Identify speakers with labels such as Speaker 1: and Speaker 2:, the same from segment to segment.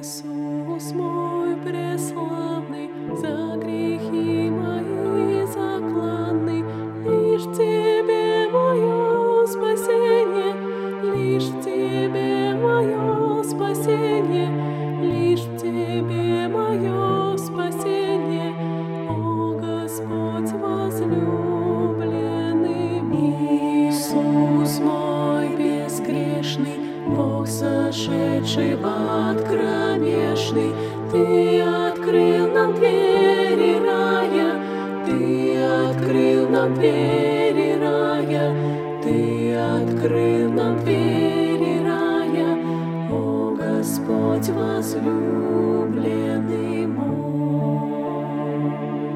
Speaker 1: Иисус мой преславный, за грехи мои закланный, лишь в Тебе мое спасение, лишь в Тебе мое спасение, лишь в Тебе мое спасение, о Господь возлюбленный. Иисус мой безгрешный, Бог, сошедший в ад кромешный, Ты открыл нам двери рая, Ты открыл нам двери рая, Ты открыл нам двери рая, о Господь возлюбленный мой.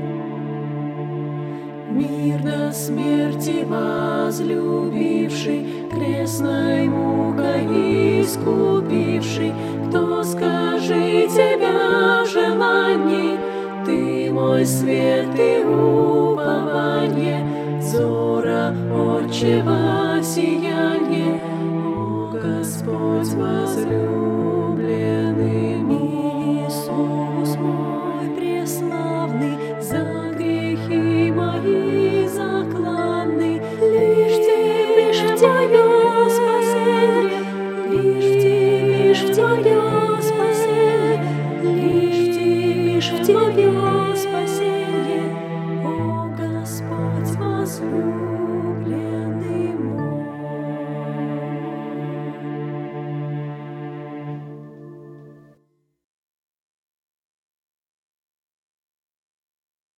Speaker 1: Мир до смерти возлюбивший, крестной мукой искупивший, кто, скажи, Тебя желаний, Ты мой свет и упование, взора Отчего сияние, о Господь возлюбленный. Иисус мой преславный, за грехи мои закланный, лишь в Тебе мое спасение, лишь в Тебе спасение, лишь в Тебе спасение.